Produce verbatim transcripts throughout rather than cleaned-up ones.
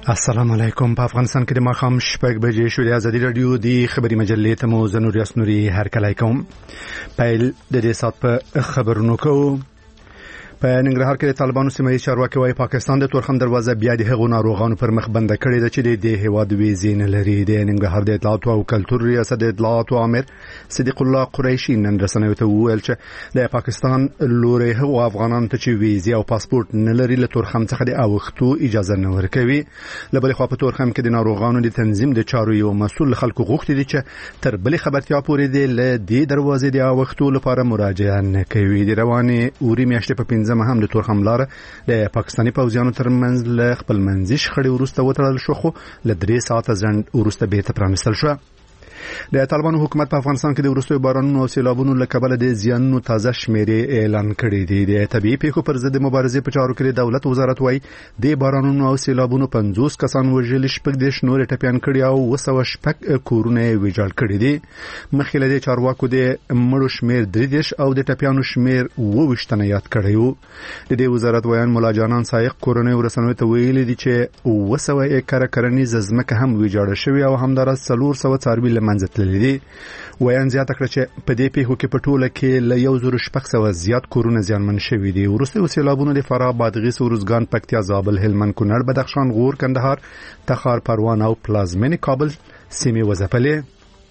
السلام علیکم. په افغانستان کې د ماښام شپږ بجې شو. د ازادي رادیو د خبري مجلې ته مو زه نور یاسنوري هرکلی کوم. پیل د دې سات په خبرونو کوو. په ننګرهار کې د طالبانو سیمه ییز چارواکي وايي پاکستان د تورخم دروازه بیا د هغو ناروغانو پر مخ بنده کړې ده چې د هیواد ویزې نه لري. د ننګرهار د اطلاعات او کلتور ریاست د اطلاعات امیر صدیق الله قریشي نن رسنیو ته وویل چې د پاکستان لوري هغو افغانانو ته چې ویزې او پاسپورت نه لري له تورخم څخه د اوختو اجازه نه ورکوي. له بلې خوا په تورخم کې د ناروغانو د تنظیم د چارو یو مسؤل خلکو غوښتي دي چې تر بلې خبرتیا پورې د دې دروازې د اوختو لپاره مراجعه نه کوي. د رواني اوري میاشتې په پنځمه هم د تورخم لار د پاکستاني پوځیانو ترمنځ له خپل منځي شخړې وروسته وتړل شو، خو له درې ساعته ځنډ وروسته بیرته پرانیستل شو. د طالبانو حکومت په افغانستان کې د وروستیو بارانونو او سیلابونو له کبله د زیانونو تازه شمیرې اعلان کړي دي. د طبيعي پیښو پر ضد مبارزې په چارو کې د دولت وزارت وايي د بارانونو او سیلابونو پنځوس کسان وژل، شپږ د شنور ټپيان کړي او وسو شپږ کورونه ویجاړ کړي دي. مخکې له دې چارواکو د مړو شمیر درې دیش او د ټپيانو شمیر ووښتنه یاد کړی وو. د دې وزارت وایي مولا جانان سایق کورونه ورسنوي ته ویلي دي چې وسو ایکره کرنیز ځمکه هم ویجاړ شوی او همدارس څلور سوه څاروي له منځ تللي دي. وایي زیاته کړه چې په دې پیښو کې په ټوله کې له یو زر شپږ سوه زیات کورونه زیانمن شوي دي. وروستیو سیلابونو د فراه، بادغیس، ارزګان، پکتیا، زابل، هلمند، کونړ، بدخشان، غور، کندهار، تخار، پروان او پلازمینې کابل سیمې وځپلې.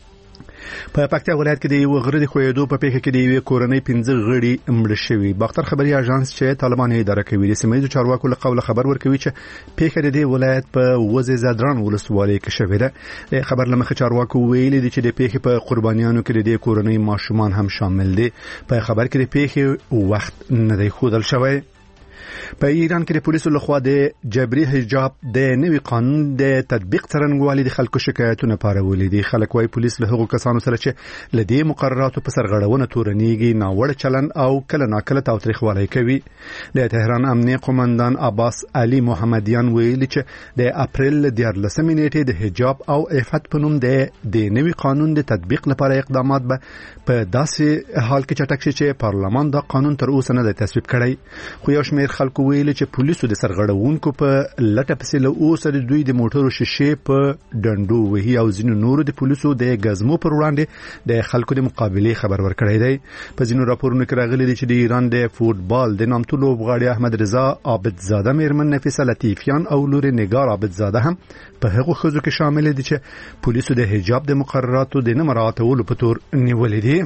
په پکتیا ولایت کې د یو غره د خویدو په پیښه کې د یو کورنۍ پنځه غړي مړ شوي. باختر خبري اژانس چې طالبان یې اداره کوي د سیمه ییزو چارواکو له قوله خبر ورکوي چې پیښه د دې ولایت په وزې زادران ولسوالۍ کې شوې ده. د خبر لمخه چارواکو ویلي دي چې د پیښې په قربانیانو کې د کورنۍ ماشومان هم شامل دي. په خبر کې د پیښې وخت نه دی ښودل شوی. په ایران کې د پولیسو لخوا د جبري حجاب د نوي قانون د تطبیق څرنګوالي د خلکو شکایتونه پارولې دي. خلک وايي پولیس له هغو کسانو سره چې له دې مقرراتو په سرغړونه تورنيږي ناوړه چلن او کله ناکله تاوتریخوالی کوي. د تهران امنیه قومندان عباس علي محمدیان ویلي چې د اپریل دیارلسمې نیټې د حجاب او عفت په نوم د د نوي قانون د تطبیق لپاره اقدامات به په داسې حال کې چټک شي چې پارلمان دا قانون تر اوسه نه دی تصویب کړی. خو یو شمېر خلکو ویل چې پولیسو د سرغړونکو په لټه پسې له اوسه د دوی د موټرو شیشې په ډنډو وهي او ځینو نورو د پولیسو د غزمو پر وړاندې د خلکو د مقابله خبر ورکړی دی. په ځینو راپورونو کې راغلي دي چې د ایران د فوتبال د نامتو لوبغاړي احمد رضا عابدزاده میرمن نفیسه لطیفیان او لور نگار عابدزاده هم په هغو ښځو کې شامل دي چې پولیسو د حجاب د مقرراتو د نه مراعاتولو په تور نیولې دي.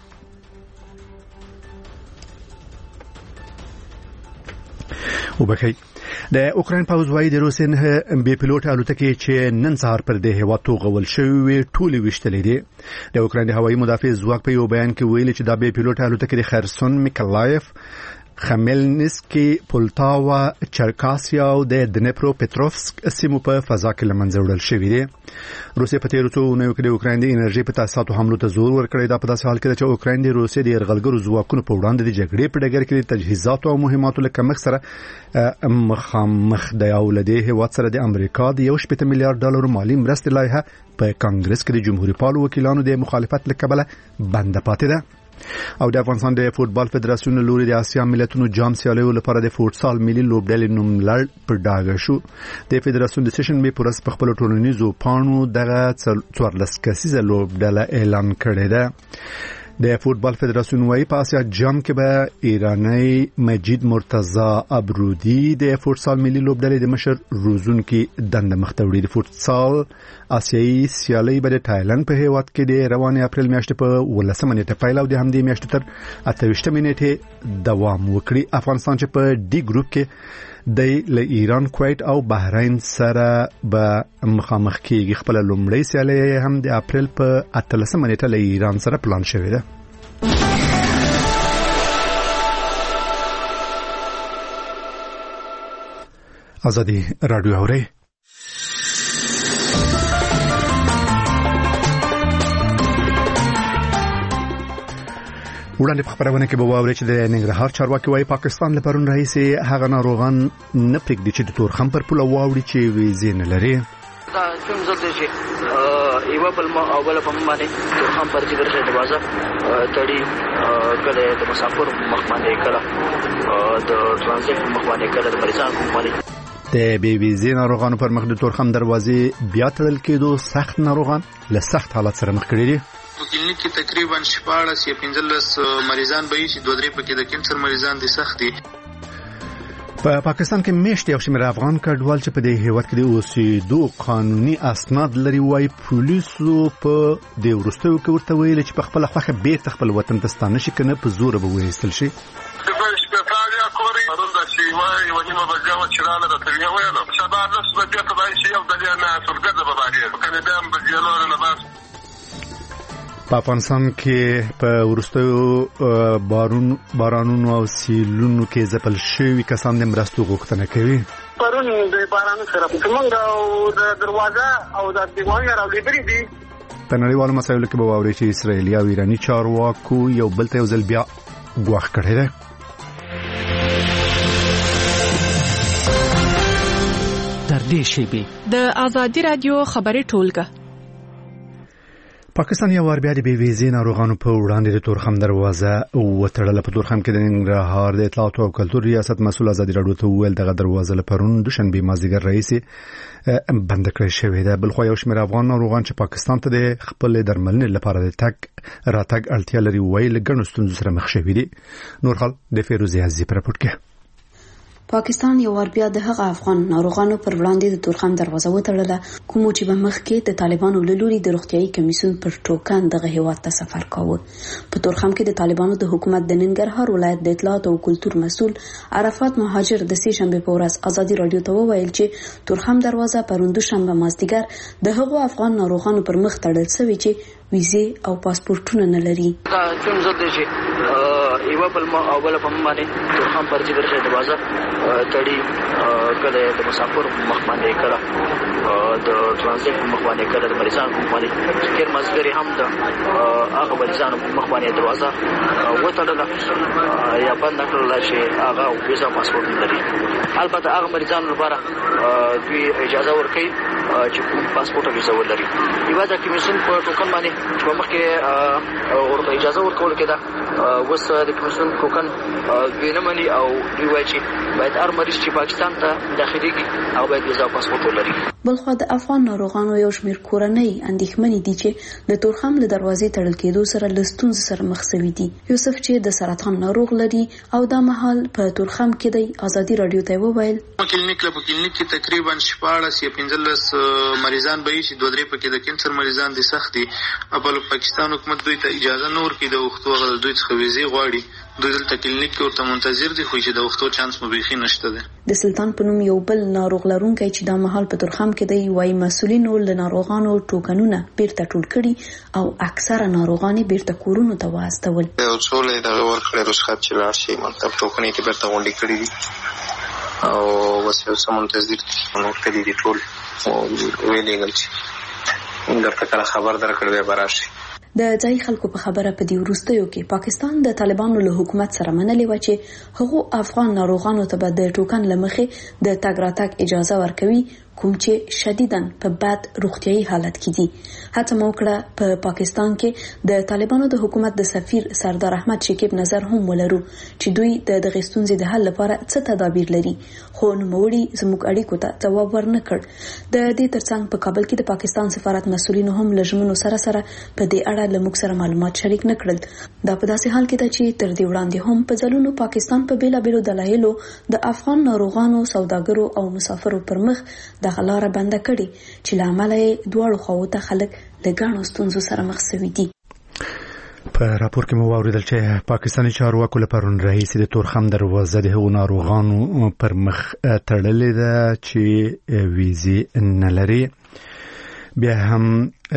وبخي د اوکراین پوځ وايي د روسي نه بي پيلوټ الوتکې چې نن سهار پر د هوا توغول شوی ټولې وشتلې دي. د اوکراین د هوایي مدافع ځواک په یو بیان کې ویلي چې دا بي پيلوټ الوتکې د خرسون، میکلایف، خمیلنسکي، پولتاوا، چرکاسیا او د دنپرو پټروفسک سیمو په فضا کې لمنځه وړل شوې دي. روسي په تیرو څو اونیو کې د اوکراین د انرژي په تاسیساتو حملو ته زور ورکړی. دا په داسې حال کې چې اوکراین د روسي د یرغلګرو ځواکونو په وړاندې د جګړې په ډګر کې د تجهیزاتو او مهماتو له کمښت سره مخامخ دی او له دې هیواد سره د امریکا د یو شپېته میلیارډ ډالر مالی مرستې لایحه په کانګرس کې د جمهوریت پالو وکیلانو د مخالفت له کبله بند پاتې ده. او د افغانستان د فوتبال فدراسیون لوري د آسیا ملتونو جام سیالیو لپاره د فوتسال ملي لوبډلې نوم لړ پر ډاګه شو. د فدراسیون د سیشن به پرس په خپل ټولنیزو پاڼو دغه څوارلس کسیزه لوبډله اعلان کړې ده. د فوتبال فدراسیون وايي په آسیا جام کې به ایرانی مجید مرتضی ابرودی د فوتسال ملي لوبډلې د مشر روزونکي دنده مختوړي. د فوتسال آسیایي سیالي به د تایلند په هیواد کې د روانې اپریل میاشتې په ولسمه نیټه پیل او د همدې میاشتې تر اته ویشتمې نیټې دوام وکړي. افغانستان چې په ډي ګروپ کې د له ایران، کویت او بحرین سره به مخامخ کېږي. خپل لومړی سیالي هم د اپریل په اتلسمه نیټه له ایران سره پلان شوې ده. ازادي رادیو اوري وړاندې په خبرونه کې به واوري چې د ننګرهار چارواکي وايي پاکستان له پرون راهیسې هغه ناروغان نه پرېږدي چې د تورخم پر پوله واوړي چې ویزې نه لري. دا کوم ځل چې یو بل ما او بل په باندې تورخم پر جبر شه دروازه تړي کله د مسافر مخ باندې کله د ترانزیت مخ باندې کله د مریضانو مخ باندې د بي ویزې ناروغانو پر مخ د تورخم دروازې بیا تړل کېدو سخت ناروغان له سخت حالت سره مخ کړي دي. په کلینیک کې تقریبا شپاړس یا پنځلس مریضان به وي چې دوه درې پکې د کینسر مریضان دي سخت دي. په پاکستان کې میشت یو شمېر افغان کډوال چې په دې هیواد کې د اوسېدو قانوني اسناد لري وایي پولیسو په دې وروستیو کې ورته ویل چې په خپله خوښه بیرته خپل وطن ته ستانه شي، که نه په زوره به وایستل شي. په افغانستان کې په وروستیو بارون بارانونو او سیلونو کې ځپل شوي کسان د مرستو غوښتنه کوي. پرون د باران سره موږ او د دروازه او د دیوال راوړي دي. په نړیوالو مسایلو کې به واوري چې اسرائیلي او ایراني چارواکو یو بل ته یو ځل بیا ګواښ کړی دی. در دې شیبې د آزادي رادیو خبري ټولګه. پاکستان یو ور بیا د بي ویزې ناروغانو په وړاندې د تورخم دروازه وتړله. په تورخم کې د ننګرهار د اطلاعات او کلتور ریاست مسؤل آزادي رادیو ته وویل دغه دروازه له پرون دوشنبه مازدیګر رئیسي بند کړې شوې ده. بل خو یو شمېر افغان ناروغان چې پاکستان ته د خپل درملنې لپاره د تګ راتګ اړتیا لري وایي له ګڼو ستونزو سره مخ شوي دي. نور حال د فیروزي عزیزي په راپور کې. پاکستان یو ور بیا د هغه افغان ناروغانو پر وړاندې د تورخم دروازه وتړله کوم چې په مخ کې د طالبانو له لوري د روغتيایي کمیسیون پر ټوکان دغه هیواد ته سفر کاوه. په تورخم کې د طالبانو د حکومت د ننګرهار ولایت د اطلاعات او کلتور مسؤل عرفات مهاجر د سې شنبه په ورځ آزادي رادیو ته وویل چې تورخم دروازه پروند شنبه مازدیګر د هغو افغان ناروغانو پر مخ تړل شوی چې ویزې او پاسپورتونه نه لري. دا کوم ځل دی چې یو بل ما او بل په باندې تورخم پرځي درشه دروازه تړي کله د مسافر مخ باندې کړه د ترانزیت مخ باندې کړه د مریضانو مخ باندې کېر مزګری هم د هغه مریضانو مخ باندې دروازه وتړله یا بند کړل چې هغه ویزا پاسپورت لري. البته هغه مریضانو لپاره دوی اجازه ورکړي چې پاسپورت او ویزا ولري. یو ځکه کمیسیون په ټوکن باندې چې مخکې ورته اجازه ورکول کېده اوس د کمیسیون ټوکن دوی نه مني او دوی وایي چې باید هر مریض چې پاکستان ته داخليږي هغه باید ویزا او پاسپورت ولري. بلخو د افغان ناروغانو یو شمېر کورنۍ اندېښمنې دي چې د تورخم له دروازې تړل کېدو سره له ستونزو سره مخ شوي دي. یوسف چې د سرطان ناروغ لري او دا مهال په تورخم کې دی آزادي رادیو ته وویل کلینیک له کلینیک کې تقریبا شپاړس یا پنځلس مریضان به چې دوه درې پکې د کینسر مریضان دي سخت دي. په پاکستان حکومت دوی ته اجازه نه ورکړي د وختو دوی څخه ویزې غواړي. دوی دلته کلینیک کې ورته منتظر دي خو چې د وختو چانس مو بيخي نشته ده. د سلطان په نوم یو بل ناروغ لرونکی چې د مهال په تورخم کې دی وايي مسؤلینو له ناروغانو ټوکنونه بیرته ټول کړي او اکثره ناروغان بیرته کورونو ته واستول. یو څول د ورکړې رخصت چې لاړ شي مطلب ټوکنې کې بیرته غونډې کړې دي او وس یو څه منتظر دي نو کړي دي ټول ویلېږي چې درته کله خبر درکړې به راشي. د ځای خلکو په خبره په دې وروستیو کې پاکستان د طالبانو له حکومت سره منلې و چې هغو افغان ناروغانو ته به د ټوکن لمخې د تګ راتګ اجازه ورکوي کوم چې شدیداً په بد روغتيایي حالت کې دي. هڅه مو کړه په پا پاکستان کې د طالبانو د حکومت د سفیر سردار احمد شکیب نظر هم ولرو چې دوی د دغه ستونزې د حل لپاره څه تدابیر لري خو نوموړي زموږ اړیکو ته ځواب ورنه کړ. د دې ترڅنګ په کابل کې د پاکستان سفارت مسؤلینو هم لژمنو سره سره په دې اړه له موږ سره معلومات شریک نه کړل. دا په داسې حال کې ده چې تر دې وړاندې هم په ځلونو پاکستان په بیلابیلو دلایلو د افغان ناروغانو سوداګرو او مسافرو پر مخ د غلاره بند کړي چې لامل یې دواړو خواو ته خلک له ګڼو ستونزو سره مخ شوي دي. په راپور کې مو واوریدل چې پاکستاني چارواکو له پرون رئیس د تورخم دروازه د هغو ناروغانو پر مخ تړلې ده چې ویزې نه لري. بیا هم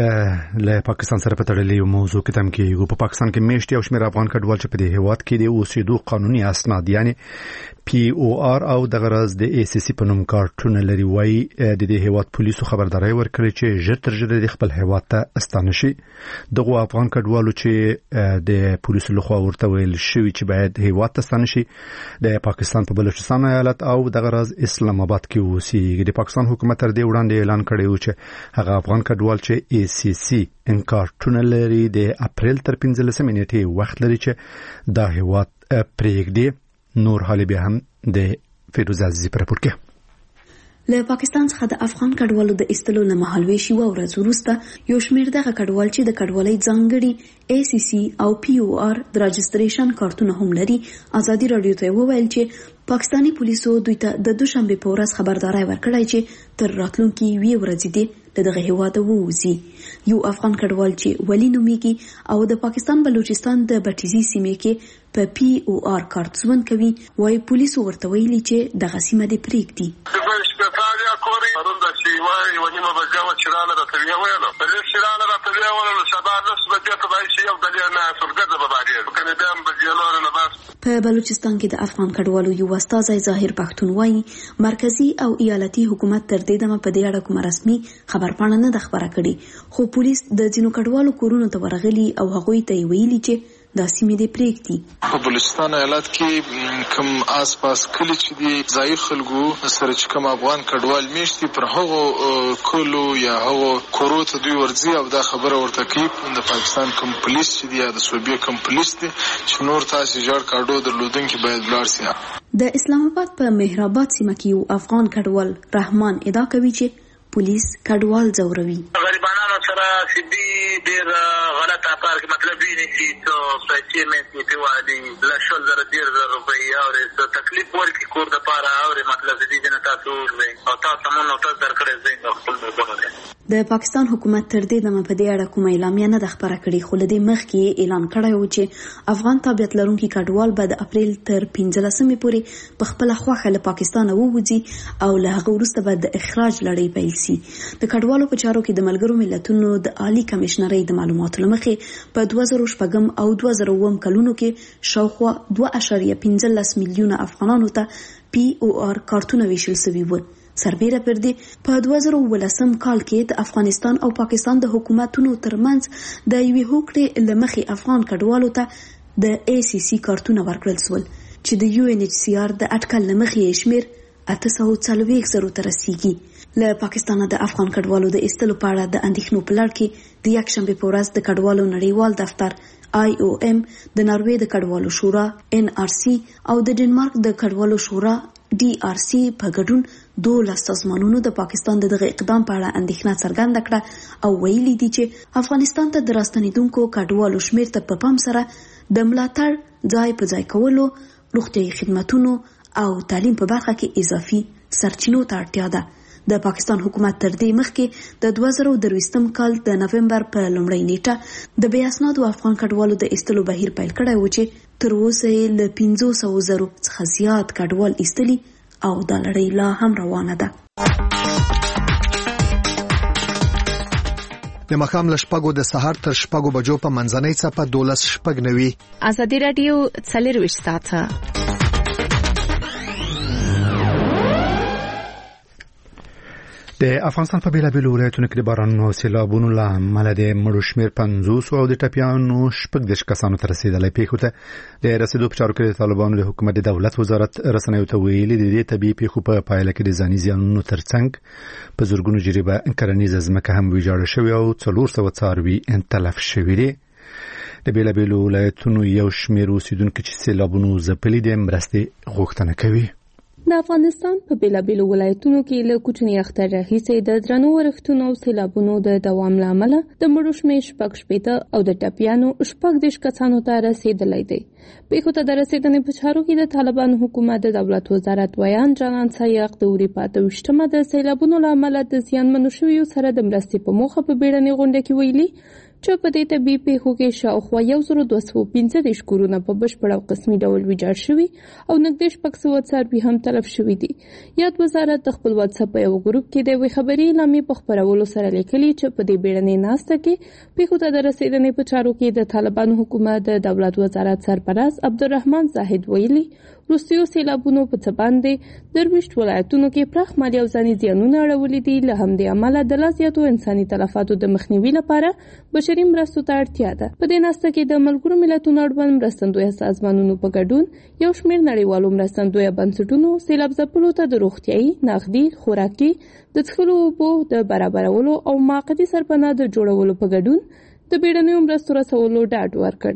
له پاکستان سره په تړلې موضوع کې تم کېږي. په پاکستان کې میشت یو شمېر افغان کډوال چې په دې هیواد کې د اوسېدو قانوني اسناد یعنی پی او آر او د غرض د ای سی سی په نوم کارتونه لري وایي د دې هیواد پولیسو خبرداري ورکړي چې ژر تر ژره د خپل هیواد ته ستانه شي. دغه افغان کډوالو چې د پولیسو لخوا ورته ویل شوی چې باید هیواد ته ستانه شي د پاکستان په بلوچستان ایالت او د غرض اسلام آباد کې اوسېږي. د پاکستان حکومت تر دې وړاندې اعلان کړی و چې هغه افغان کډوال چې ای سی سی انکارټونه لري د اپریل تر پنځلسمې نیټې وخت لري چې دا هیواد پرېږدي. نور حال بیا هم د فیروز عزیزی پر راپور کې. له پاکستان څخه د افغان کډوالو د ایستلو له مهالويش یو ورځ وروسته یو شمېر دغه کډوال چې د کډوالۍ ځانګړي ای سی سی او پی او آر د راجستریشن کارتونه هم لري ازادي رادیو ته وویل چې پاکستانی پولیسو دوی ته د دوشنبه په ورځ خبرداري ورکړای چې تر راتلونکي وی ورځې دی دغه هیواد ووځي. یو افغان کډوال چې ولی نومیږي او د پاکستان بلوچستان د بټیزي سیمې کې په پی او آر کارت ژوند کوي وای پولیسو ورته ویلي چې دغه سیمه دې پریږدي. پرون د سیمای ونی مبجاوه چرانه د تویا ویلو په دې چرانه د تویا ویلو سبا نسبت ته بای شي او د نه سرګه د باباري کنه دام بجلور نه بس. په بلوچستان کې د افغان کډوالو یو استازی ظاهر پښتون وایي مرکزی او ایالتي حکومت تر دې دمه په دې اړه کوم رسمي خبرپاڼه نه خبره کړې خو پولیس د ځینو کډوالو کورونو ته ورغلي او هغوی ته ویلي چې دا سیمې دې پریږدي. په بلوچستان ایالت کې کوم آس پاس کلی چې دي ځای خلکو سره چې کوم افغان کډوال میشتي پر هغه کلو یا هغه کورو ته دوی ورځي او دا خبره ورته کوي د پاکستان کوم پولیس چې دی یا د صوبې کوم پولیس دی چې نور تاسو جوړ کارډو درلودونکي باید بلار سي. د اسلام آباد په مهرآباد سیمه کې یو افغان کډوال رحمان ادعا کوي چې پولیس کډوال ځوروي. غریبانو سره سیدي ډیر غلط کار کې مطلب یې چې تو پیسې مې په وادي لا شول زره ډیر روپۍ او تکلیف ورکړي کور د پاره او مطلب دې نه تاسو او تاسو مونږ نو تاسو درکړې زین خپل مونږ. د پاکستان حکومت تر دې دمه په دې اړه کومه اعلامیه نه د خبره کړې خو لدې مخکې اعلان کړی و چې افغان تابعیت لرونکي کډوال به د اپریل تر پنځلسمې پورې په خپل خوخه له پاکستان ووځي او له هغه وروسته به د اخراج لړۍ پیل شي. د کډوالو په چارو کې د ملګرو ملتونو د عالی کمشنرۍ د معلوماتو لمخې په دوه زره شپږم او دوه زره اووم کلونو کې شاوخوا دوه اعشاریه پنځلس میلیونه افغانانو ته پی او آر کارتونه ویشل شوي وو. سربیره پر دې په دوه زره ولسم کال کې د افغانستان او پاکستان د حکومتونو ترمنځ د یوې هوکړې لمخې افغان کډوالو ته د ای سی سی کارتونه ورکړل شول چې د یو ان ایچ سی آر د اټکل لمخې شمیر اته سوه څلوېښت زرو ته رسیږي. له پاکستان د افغان کډوالو د ایستلو په اړه د اندېښنو په لړ کې د یکشنبه په ورځ د کډوالو نړیوال دفتر آی او ایم د ناروې د کډوالو شورا ان آر سی او د ډنمارک د کډوالو شورا ډي آر سی په ګډون دولس سازمانونو د پاکستان د دغه اقدام په اړه اندېښنه څرګنده کړه او ویلي دي چې افغانستان ته د راستنېدونکو کډوالو شمیر ته په پام سره د ملاتړ ځای په ځای کولو روغتیايي خدماتونو او تعلیم په برخه کې اضافي سرچینو ته اړتیا ده. د پاکستان حکومت تر دې مخکې د دوه زره درویشتم کال د نومبر په لومړۍ نیټه د بې اسنادو افغان کډوالو د ایستلو بهیر پیل کړی و چې تر اوسه یې له پنځو سوو زرو څخه زیات کډوال ایستلي او دا لړۍ لا هم روانه ده. د مخام له شپږو د سهار تر شپږو بجو په منځنۍ څپه دولس شپږ نوي. ازادي رادیو څلرویشت ساعته د افغانستان په بیلابیلو ولایتونو کې د بارانونو او سیلابونو له امله د مړو شمېر پنځوس او د ټپیانو شپږ دېرش کسانو ته رسېدلی. پیښو ته د رسېدو په چارو کې د طالبانو د حکومت د دولت وزارت رسنیو ته ویلي د دې طبیعي پیښو په پایله کې د ځاني زیانونو ترڅنګ په زرګونو جریبه کرنیزه ځمکه هم ویجاړه شوې او څلور سوه څاروي تلف شوي دي. د بیلابیلو ولایتونو یو شمېر اوسیدونکي چې سیلابونو ځپلي دي مرستې غوښتنه کوي. د افغانستان په بیلابیلو ولایتونو کې له کوچني اختر راهیسې د درنو ورښتونو او سیلابونو د دوام له امله د مړو شمېر شپږ شپېته او د ټپیانو شپږ دېرش کسانو ته رسېدلی دی. پیښو ته د رسېدنې په چارو کې د طالبانو حکومت د دولت وزارت ویان جانان سایق د اروپا اته ویشتمه د سیلابونو له امله د زیانمنو شویو سره د مرستې په موخه په بیړنۍ غونډه کې ویلي چې په دې طبي پیښو کې شاوخوا یو زر دوه سوه پنځه دېرش کورونه په بشپړ او قسمي ډول ویجاړ شوي او نږدې شپږ سوه څاروي هم تلف شوي دي. یاد وزارت د خپل واتساپ په یو ګروپ کې د یوې خبري اعلامیې په خپرولو سره لیکلي چې په دې بیړنۍ ناسته کې پیښو ته د رسېدنې په چارو کې د طالبانو حکومت د دولت وزارت سرپرست عبدالرحمن زاهد ویلي وروستیو سیلابونو په څه باندې درویشت ولایتونو کې پراخ مالي او ځاني زیانونه اړولي دي. له همدې امله د لا زیاتو انساني تلفاتو د مخنیوي لپاره بشري مرستو ته اړتیا ده. په دې ناسته کې د ملګرو ملتونو اړوند مرستندویه سازمانونو په ګډون یو شمېر نړیوالو مرستندویه بنسټونو سیلاب ځپلو ته د روغتیايي، نغدي، خوراکي، د څښلو اوبو د برابرولو او موقتي سرپناه د جوړولو په ګډون د بیړنیو مرستو رسولو ډاډ ورکړ.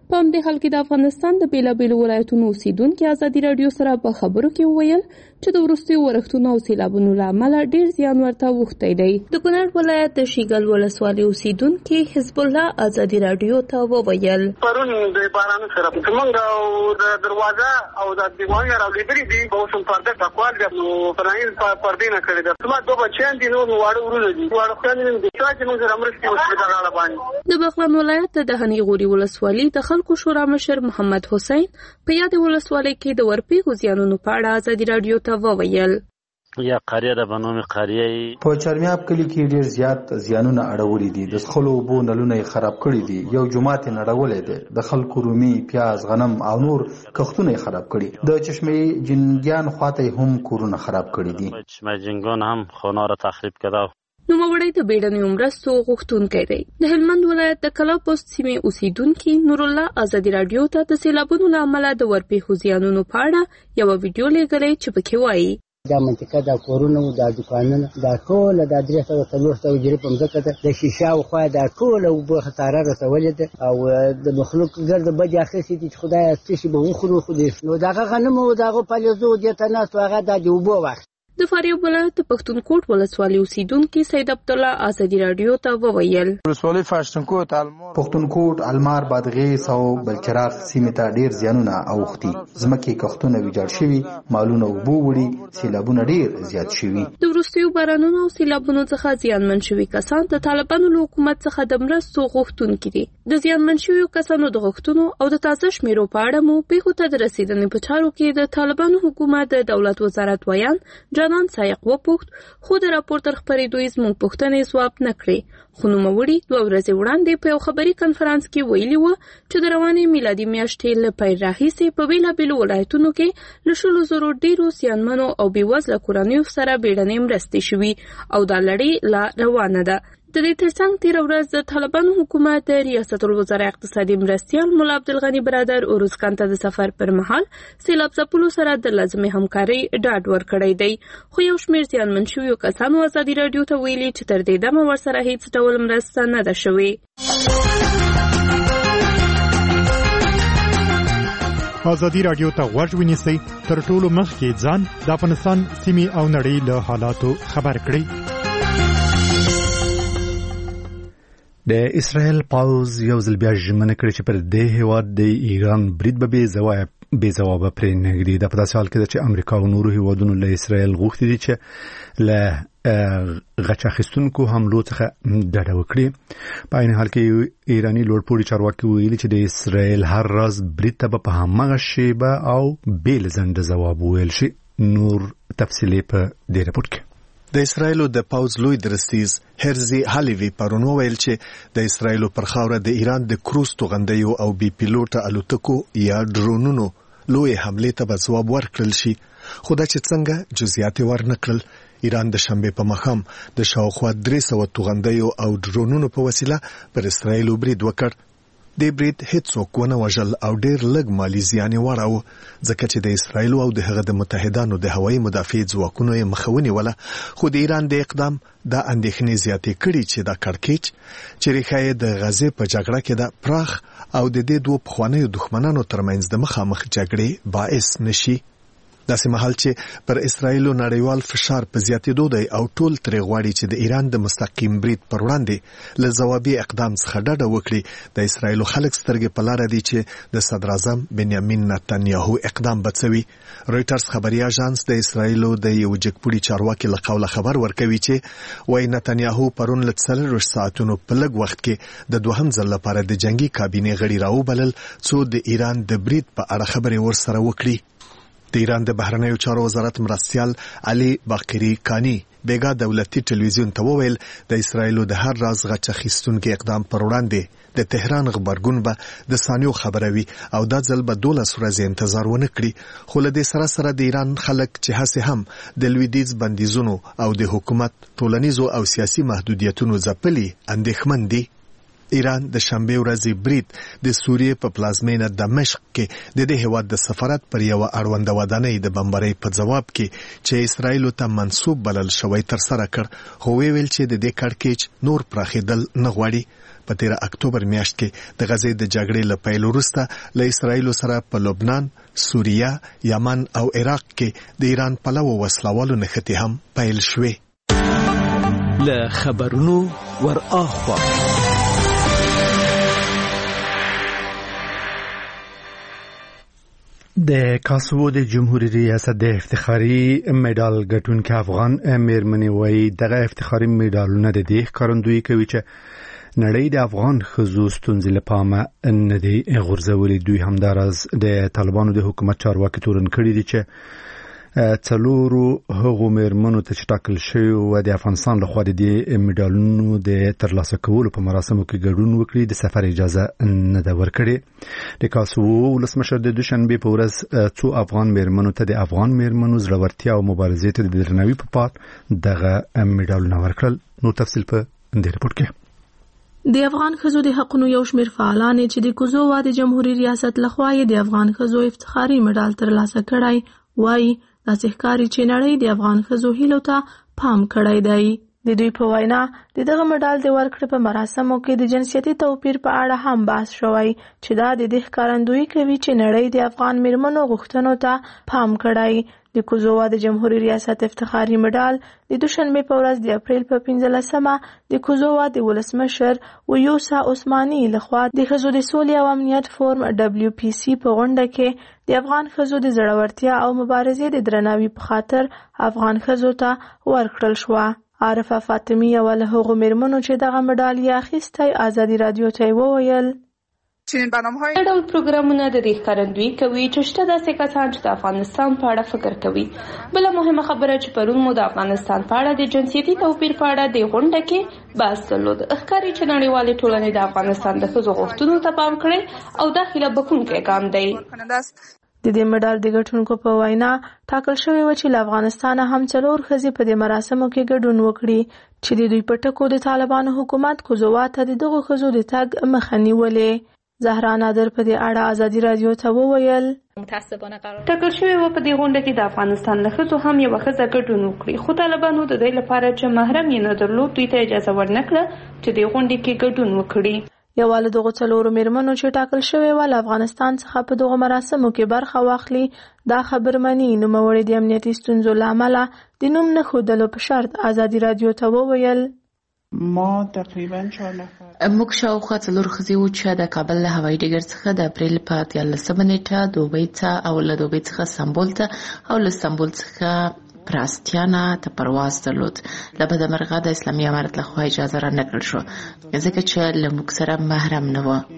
په همدې حال کې د افغانستان د بیلابیلو ولایتونو اوسیدونکو ازادي راډیو سره په خبرو کې وویل چې د وروستیو ورښتونو او سیلابونو له امله ډېر زیان ورته اوښتی دی. د کونړ ولایت د شیګل ولسوالۍ اوسیدونکي حزب الله ازادي راډیو ته وویل پرون د باران سره موږ او د دروازه او د دیوالونو راغلي دي او څوم پرده تکوال د پرانین پردې نه کړی دا څما دوه بچیان دي نو واړه ورونه دي واړه خلک دي چې موږ سره مرستې وکړو د غاړه باندې. د بغلان ولایت د هنی غوري ولسوالۍ د خلکو شورا مشر محمد حسین په یاد ولسوالۍ کې د ورپېښو زیانونو په اړه ازادي راډیو ته وویل. یا قریه د بنوم قریه په چرمیاب کلی کې ډیر زیات زیانونه اړولې دي. د خلکو بو نلونه خراب کړي دي. یو جماعت نړولې دي. د خلکو رومي پیاز غنم او نور کښتونه خراب کړي. د چشمه جنګیان خواته هم کورونه خراب کړي دي. چشمه جنګون هم خونه را تخریب کړه. نوموړی د بیړنیو مرستو غوښتونکی دی. د هلمند ولایت د کلاپوست سیمې اوسیدونکي نور الله ازادي راډیو ته د سیلابونو له امله د ورپېښو زیانونو په اړه یوه ویډیو لیږلې چې پکې وایي دا منطقه دا کورونه او دا دکانونه دا ټول دا درې سوه څلور سوه جرې په مځکه ده. د شیشه اخوا دا ټول اوبه خطاره رسولې ده او د مخلوق ګرده بدې اخیستې دي چې خدایه څه شي به وخورو خو دې نو د هغه غنمو او د هغو پالیزو دې ته ناست و هغه دا د اوبو وخت. د فاریاب ولایت د پښتونکوټ ولسوالۍ اوسیدونکي سید عبدالله ازادي راډیو ته وویل ولسوالۍ پښتونکوټ المار پښتونکوټ المار بادغیس او بلچراغ سیمې ته ډیر زیانونه اوښتي. ځمکې کښتونه ویجاړ شوي، مالونه اوبو وړي، سیلابونه ډیر زیات شوي. د وروستیو بارانونو او سیلابونو څخه زیانمن شوي کسان د طالبانو له حکومت څخه د مرستو غوښتونکي دي. د زیانمن شویو کسانو د غوښتنو او د تازه شمیرو په اړه مو پیښو ته د رسیدنې په چارو کې د طالبانو حکومت د دولت وزارت ویان جانان سایق وپوښت، خو د راپور تر خپرېدو یې زموږ پوښتنې ځواب نه کړې. خو نوموړي دوه ورځې وړاندې په یو خبري کنفرانس کې ویلي وو چې د روانې میلادي میاشتې له پیل راهیسې په بېلابېلو ولایتونو کې له شلو زرو ډېرو زیانمنو او بېوزله کورنیو سره بیړنۍ مرستې شوي او دا لړۍ لا روانه ده. د دې ترڅنګ تېره ورځ د طالبانو حکومت د ریاست الوزرا اقتصادي مرستیال ملا عبدالغني برادر اروزګان ته د سفر پر مهال سیلاب ځپلو سره د لازمې همکارۍ ډاډ ورکړی دی. خو یو شمېر زیانمن شویو کسانو ازادي راډیو ته ویلي چې تر دې دمه ورسره هیڅ ډول مرسته نه ده شوې. ازادي راډیو ته غوږ ونیسئ، تر ټولو مخکې ځان د افغانستان سیمې او نړۍ له حالاتو خبر کړئ. د اسرائیل پاوز یو ځل بیا ژمنه کړې چې پر دې هیواد د ایران برید به بې ځوابه پرې نه ږدي. دا په داسې حال کې ده چې امریکا او نورو هیوادونو له اسرائیل غوښتي دي چې له غچ اخیستونکو حملو څخه ډډه وکړي. په عین حال کې ایراني لوړپوړي چارواکي ویلي چې د اسرائیل هر راز برید ته به په هماغه شیبه او بې له ځنډه ځواب وویل شي. نور تفصیلي په دې رپورټ کې. د اسرایلو د پاوز لوی درستیز هرزي هالیوی پرون ویل چې د اسرایلو پر خاوره د ایران د کروز توغندیو او بي پیلوټه الوتکو یا ډرونونو لوی حمله ته ځواب ورکړل شي. خو دا چې څنګه جزئیات ورنکړل. ایران د شنبه په مخام د شاوخوا درې سوه توغندیو او ډرونونو په وسیله پر اسرایلو برید وکړ. د برید هیڅوک ونه وژل او ډیر لږ مالی زیان یې واړاوه، ځکه چې د اسرایلو او د هغه د متحدانو د هوایي مدافع ځواکونو یې مخه ونیوله. خو د ایران د اقدام دا اندېښنې زیاتې کړي چې دا کړکېچ چې ریښه یې د غزې په جګړه کې ده پراخ او د دې دوه پخوانیو دښمنانو ترمنځ د مخامخ جګړې باعث نشي. داسې مهال چې پر اسرایلو نړیوال فشار په زیاتېدو دی او ټول ترې غواړي چې د ایران د مستقیم برید پر وړاندې له ځوابي اقدام څخه ډډه وکړي. د اسرایلو خلک سترګې په لاره دي چې د صدر اعظم بنیامین نتنیاهو اقدام بڅوي. رویټرز خبري اژانس د اسرایلو د یو جګپوړي چارواکي له قوله خبر ورکوي چې وايي نتنیاهو پرون له څلوېښت ساعتونو په لږ وخت کې د دوهم ځل لپاره د جنگي کابینې غړي راوبلل څو د ایران د برید په اړه خبرې ورسره وکړي. د ایران د بهرنیو چارو وزارت مرستیال علي باقری کانی بیګا دولتي ټلویزیون ته وویل د اسرایلو د هر راز غچ اخیستونکو اقدام پر وړاندې د تهران خبرګون به د ثانیو خبروي او دا ځل به دولس ورځې انتظار ونه کړي. خو له دې سره سره د ایران خلک چې هسې هم د لویدیځ بندیزونو او د حکومت ټولنیزو او سیاسي محدودیتونو ځپلي اندېښمن دي. ایران د شنبه ورځې برید د سوریې په پلازمینه دمشق کې د دې هیواد د سفارت پر یو اړونده ودانۍ د بمبارۍ په ځواب کې چې اسرایلو ته منسوب بلل شوی تر سره کړ. خو ویل چې د دې کړکېچ نور پراخېدل نه غواړي. په تیر اکتوبر میاشت کې د غزې د جګړې له پیل وروسته له اسرایل سره په لبنان، سوریه، یمن او عراق کې د ایران پلوه وسلوالو نښتې هم پیل شوې. له خبرونو ور اخوا د کاسوو د جمهوریت ریاست د افتخاري مډال ګټونکي افغان میرمنې وایي دغه افتخاري مډالونه د دې ښکارندویي کوي چې نړۍ د افغان ښځو ستونزې له پامه نه دي غورځولې. دوی همداراز د طالبانو د حکومت چارواکي تورن کړي دي چې څلورو هغو میرمنو ته چې ټاکل شوي و د افغانستان لخوا د دې مډالونو د ترلاسه کولو په مراسمو کې ګډون وکړي د سفر اجازه نه ده ورکړې. د کاسوو ولسمشر د دوشنبې په ورځ څو افغان میرمنو ته د افغان میرمنو زړورتیا او مبارزې ته د درناوي په پار دغه مډالونه ورکړل. نو تفصیل په دې رپورټ کې. د افغان ښځو د حقونو یو شمېر فعالان چې د کوزووا د جمهوریت ریاست لخوا د افغان ښځو افتخاري مډال ترلاسه کړی وایي داسې ښکاري چې نړۍ د افغان ښځو هیلو ته پام کړی دی. د دوی په وینا د دغه مډال د ورکړې په مراسمو کې د جنسیتي توپیر په اړه هم بحث شوی چې دا د دې ښکارندویي کوي چې نړۍ د افغان میرمنو غوښتنو ته پام کړی. د کوزووا د جمهوریت ریاست افتخاري مډال د دوشنبې په ورځ د اپریل په پنځلسمه د کوزووا د ولسمشر ویوسا عثماني لخوا د ښځو د سولې او امنیت فورم دبلیو پی سی په غونډه کې د افغان ښځو د زړورتیا او مبارزې د درناوي په خاطر افغان ښځو ته ورکړل شوه. عارفه فاطمی یوه له هغو میرمنو چې دغه مډال یې اخیستی ازادي راډیو ته وویل چنین برنامه‌های دا ډول پروګرامونه د دې ښکارندویي کوي چې شته داسې کسان چې د افغانستان په اړه فکر کوي. بله مهمه خبره چې پرون مو د افغانستان په اړه د جنسیتي توپیر په اړه د غونډه کې بحث درلود. ښکاري چې نړیوالې ټولنې د افغانستان د ښځو غوښتنو ته پام کړی او دا هیله بښونکی ګام دی. د دې مډال د ګټونکو په وینا ټاکل شوی و چې له افغانستانه هم څلور ښځې په دې مراسمو کې ګډون وکړي چې د دوی په ټکو د طالبانو حکومت کوزووا ته د دغو ښځو د تګ مخه نیولې. زهرا نادر په دې اړه ازادي راډیو ته وویل ټاکل شوی و په دې غونډه کې د افغانستان له ښځو هم یوه ښځه ګډون وکړي خو طالبانو د دې لپاره چې محرم یې نه درلود دوی ته اجازه ورنکړه چې د غونډې کې ګډون وکړي. یوه له دغو څلورو میرمنو چې ټاکل شوې وه له افغانستان څخه په دغو مراسمو کې برخه واخلي دا خبر مني. نوموړې د امنیتي ستونزو له امله د نوم نه ښودلو په شرط ازادي راډیو ته وویل ما تقریبا چهار نفر موږ شاوخوا څلور ښځې وو چې د کابل له هوایي ډګر څخه د اپریل په دیارلسمه نیټه دوبۍ ته او له دوبۍ څخه استانبول ته او له استانبول څخه پراستیانا ته پرواز درلود. له بدمرغه د اسلامي امارت لخوا اجازه را نکړل شو ځکه چې له موږ سره محرم نه و.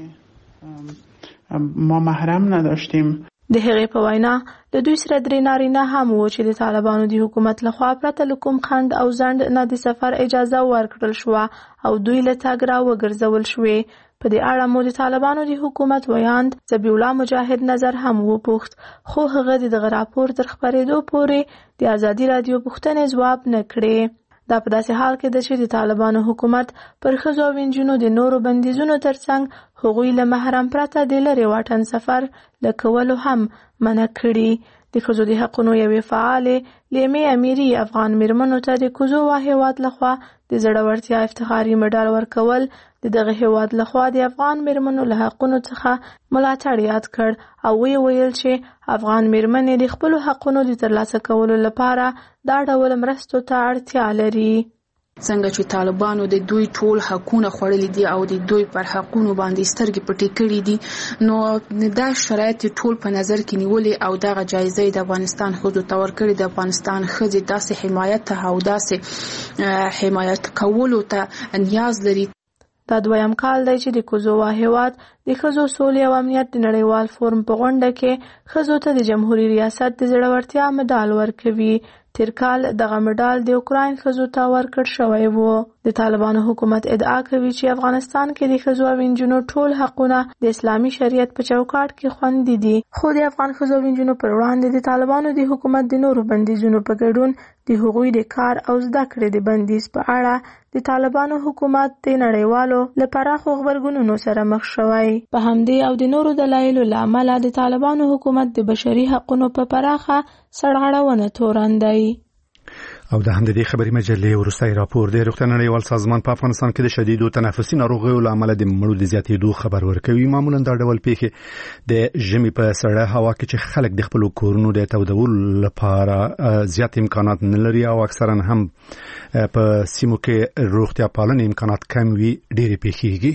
ما محرم نداشتیم. د هغې په وینا د دوی سره درې نارینه هم وو چې د طالبانو د حکومت لخوا پرته له کوم خنډ او ځنډ نه د سفر اجازه ورکړل شوه او دوی له تګ را وګرځول شوې. په دې اړه مو د طالبانو د حکومت ویاند ذبیح الله مجاهد نظر هم وپوښت خو هغه د دغه راپور تر خپرېدو پورې د ازادي راډیو پوښتنې ځواب نه کړې. دا په داسې حال کې ده چې د طالبانو حکومت پر ښځو او نجونو د نورو بندیزونو ترڅنګ هغوی له محرم پرته د لرې واټن سفر له کولو هم منع کړي. د ښځو د حقونو یوې فعالې لیمې امیري افغان میرمنو ته د کوزووا هیواد لخوا د زړورتیا افتخاري مډال ورکول د دغه هیواد لخوا د افغان میرمنو له حقونو څخه ملاتړ یاد کړ او وی ویل چې افغان میرمنې د خپلو حقونو د ترلاسه کولو لپاره دا ډول مرستو ته اړتیا لري. څنګه چې طالبانو د دوی ټول حقونه خوړلي دي او د دوی پر حقونو باندې سترګې پټې کړې دي نو دا شرایط ټول په نظر کې نیولې او دغه جایزه د افغانستان ښځو ته ورکړې. د افغانستان ښځې داسې حمایت او داسې حمایت کولو ته نیاز لري. دا دویم کال دی چې د کوزووا هیواد د ښځو سولې او امنیت د نړیوال فورم په غونډه کې ښځو ته د جمهوریت ریاست د زړورتیا مډال ورکوي. تیر کال دغه مډال د اوکراین ښځو ته ورکړل شوی و. د طالبانو حکومت ادعا کوي چې افغانستان کې د ښځو او نجونو ټول حقونه د اسلامي شریعت په چوکاټ کې خوندي دي خو د افغان ښځو او نجونو پر وړاندې د طالبانو د حکومت د نورو بندیزونو په ګډون د هغوی د کار او زده کړې د بندیز په اړه د طالبانو حکومت د نړیوالو له پراخو غبرګونونو سره مخ شوی. په همدې او د نورو دلایلو له امله د طالبانو حکومت د بشري حقونو په پراخه سرغړونه تورن دی. او د همدې خبري مجلې ورستۍ راپور د روغتیا نړیوال سازمان په افغانستان کې د شدید تنفسي ناروغیو لامل د مړو د زیاتېدو خبر ورکوي. معمولا دا ډول پیښې د ژمي په سړه هوا کې چې خلک د خپل کورونو د تودولو لپاره زیات امکانات نه لري او اکثرا هم په سیمو کې روغتیا پالنې امکانات کم وي، ډېرې پیښېږي.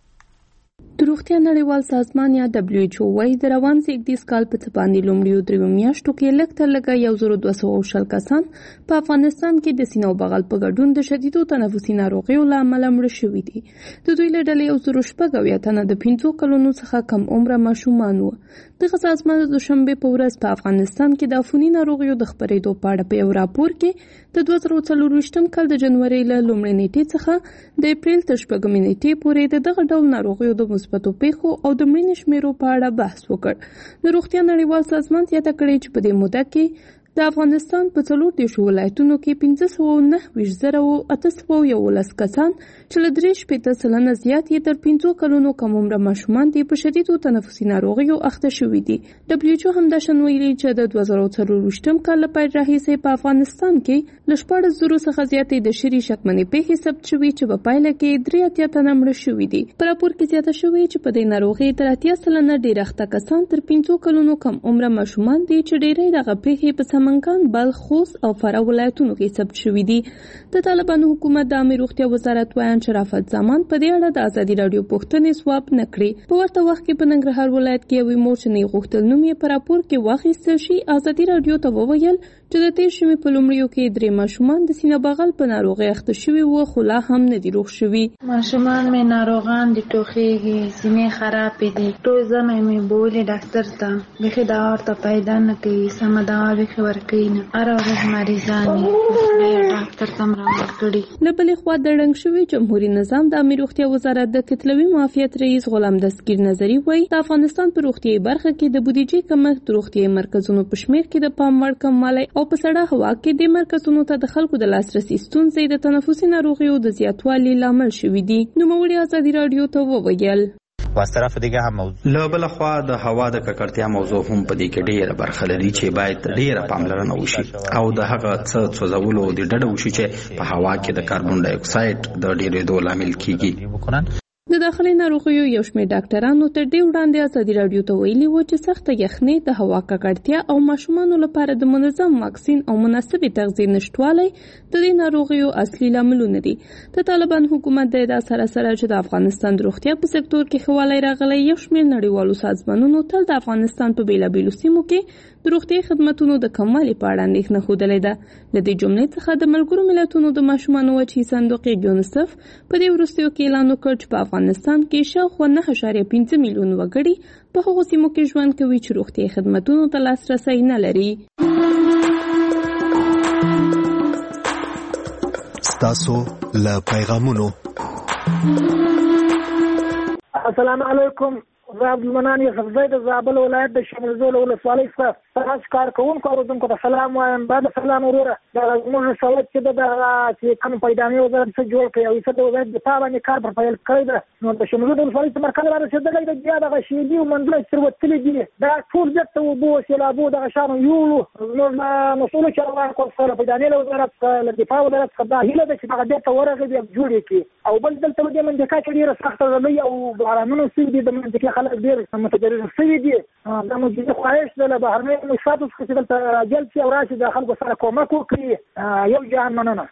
د روغتیا نړیوال سازمان یا دبلیو ایچ او وايي د روان زیږدیز کال په څه باندې لومړیو دریو میاشتو کې لږ تر لږه یو زر دوه سوه شل کسان په افغانستان کې د سینې او بغل په ګډون د شدیدو تنفسي ناروغیو له امله مړه شوي دي. د دوی له ډلې یو زر شپږ اویا تنه د پنځو کلونو څخه کم عمره ماشومان وو. دغه سازمان د دوشنبې په ورځ په افغانستان کې د عفوني ناروغیو د خپرېدو په اړه په یو راپور کې د دوه زره څلرویشتم کال د جنوري له لومړۍ نیټې څخه د اپریل تر شپږمې نیټې پورې د دغه ډول ناروغیو د مثبتو پیښو او د مړینې شمیرو په اړه بحث وکړ. د روغتیا نړیوال سازمان زیاته کړې چې په دې موده کې د افغانستان په څلور دیرشو ولایتونو کې پنځه سوه نهه ویشت زره او اته سوه یولس کسان چې له درې شپېته سلنه زیات یې تر پنځو کلونو کم عمره ماشومان دي په شدیدو تنفسي ناروغیو اخته شوي دي. دبلیو ایچ او همداشان ویلي چې د دوه زره څلرویشتم کال له پیل راهیسې په افغانستان کې له شپاړس زرو څخه زیاتې د شري شکمنې پیښې ثبت شوي چې په پایله کې درې اتیا تنه مړه شوي دي. په راپور کې زیاته شوې چې په دې ناروغۍ تر اتیا سلنه ډېر اخته کسان تر پنځو کلونو کم عمره ماشومان دي چې ډېری دغه پیښې په سمنګان، بلخ، خوست او فراه ولایتونو کې ثبت شوي دي. د طالبانو حکومت د عامه روغتیا وزارت وایي چې شرافت زمان په دې اړه د ازادي راډیو پوښتنې ځواب نه کړې. په ورته وخت کې په ننګرهار ولایت کې یوې مور چې نه غوښتل نوم یې په راپور کې واخیستل شي ازادي راډیو ته وویل چې د تیر شمې په لومړیو کې درې ماشومان د سینه بغل په ناروغۍ اخته شوي وو خو لا هم نه دي روغ شوي. ماشومان مې ناروغان دي، ټوخېږي، سینې خرابې دي. ټول ځمې مې بولې ډاکټر ته، بیخي دوا ورته پیدا نه کوي، سمه دوا بیخي ورکوي نه. هره ورځ مریضان یې ډاکټر ته م راوړکړي. له بلې خوا د ړنګ شوي جمهوري نظام د عامه روغتیا وزارت د کتلوي معافیت رئیس غلام دستګیر نظري وایي د افغانستان په روغتیایي برخه کې د بودیجې کمښت د روغتیایي مرکزونو په شمېر کې د پام وړ کموالی او په سړه هوا کې د مرکزونو ته د خلکو د لاسرسي ستونزې د تنفسي ناروغیو د زیاتوالي لامل شوي دي. نوموړي ازادي راډیو ته وویل واسترف دیگه هم موضوع له بل خوا د هوا د ککړتیا موضوع هم په دې کې ډیره برخه لري چې باید ډیره پاملرنه وشي او د هغه څه څوزولو د ډډه وشي چې په هوا کې د کاربن ډای اکساید د ډیرېدو لامل کیږي. د داخلي ناروغیو یو شمېر ډاکټرانو تر دې وړاندې ازادي راډیو ته ویلي وو چې سخته یخنۍ، د هوا ککړتیا او ماشومانو لپاره د منظم واکسین او مناسبې تغذیې نشتوالی د دې ناروغیو اصلي لاملونه دي. د طالبان حکومت د ادعا سره سره چې د افغانستان د روغتیا په سکتور کې ښه والی راغلی، یو شمېر نړیوالو سازمانونو تل د افغانستان په بېلابېلو سیمو کې د روغتیایي خدمتونو د کموالي په اړه اندېښنه ښودلې ده. له دې جملې څخه د ملګرو ملتونو د ماشومانو وچې صندوق یونیسف په دې وروستیو کې اعلان وکړ چې په افغانستان کې شاوخوا نهه اعشاریه پنځه میلیون وګړي په هغو سیمو کې ژوند کوي چې روغتیایي خدمتونو ته لاسرسی نه لري. ستاسو له پیغامونو. السلام علیکم. زه عبدالمنان یوسفزی د زابل ولایت د شمرزول ولسوالۍ څخه ستاسو کار کوونکو اورېدونکو ته سلام وایم. بعد سلام وروره، دغه زموږ سواد چې د دغه چې کوم پیدانې وزارت څخه جوړ کړی او یې د وزارت دفاع باندې کار پر پیل کړی ده، نو د شمرزول ولسوالۍ څخه مرکز را رسېدلی ده. بیا دغه شیدي او منځونه چې تېروتلي دي دا ټول بېرته اوبو سیلابو دغه شیانو یوړو. زموږ مسؤلو چارواکو څخه له پیدانې له وزارت څخه له دفاع وزارت څخه دا هیله ده چې دغه بېرته ورغېږي بیا جوړ یې کړي. او بل دلته په دې منطقه کې ډېره سخته ږلۍ او بارانونه شوي دي، د منطقې خلک ډېر متضرر شوي دي. دا مو جدي خواهش ده له بهرنیو مؤسساتو څخه چې دلته راجل شي او راشي د خلکو سره کومک وکړي. یو جهان مننه.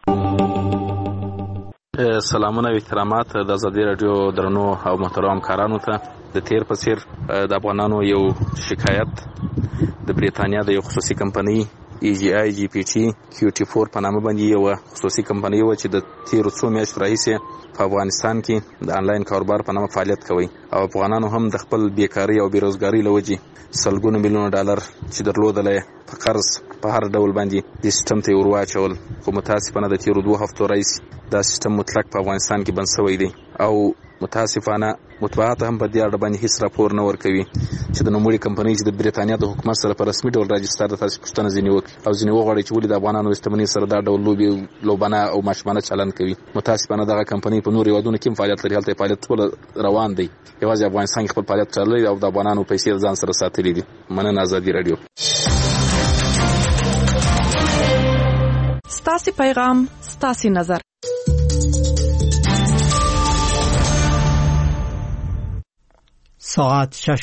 سلامونه او احترامات د ازادي راډیو درنو او محترم کارانو ته. د تیر په څیر د افغانانو یو شکایت د بریتانیا د یو خصوصي کمپنۍ ای جی آی جی پی ټي کیو ټي فور په نامه باندې یو خصوصي کمپنۍ و چې د تیرو څو میاشتو راهیسې په افغانستان کې د انلاین کاروبار په نامه فعالیت کوي او افغانانو هم د خپل بیکاري او بیروزګاري له وجې سلګونه میلیونه ډالر چې درلودل په قرض په هر ډول باندې د سیستم ته ورواچول. خو متاسفانه د تیرو دوه هفتو راهیسې دا سیستم مطلق په افغانستان کې بند شوی دی او متاسفانه مطبوعات هم په دې اړه باندې هیڅ راپور نه ورکوي چې د نوموړي کمپنۍ چې د بریتانیا د حکومت سره په رسمي ډول راجستر ده تاسو پوښتنه ځینې وکړي او ځینې وغواړي چې ولې د افغانانو شتمنۍ سره دا ډول لوبې لوبانه او ماشومانه چلند کوي. متاسفانه دغه کمپنۍ په نورو هېوادونو کې هم فعالیت لري، هلته فعالیت ټول روان دی، یوازې افغانستان کې خپل فعالیت چلوي او د افغانانو پیسې ځان سره ساتلي دي. مننه ازادي راډیو. ستاسو پیغام، ستاسو نظر. ساعت شش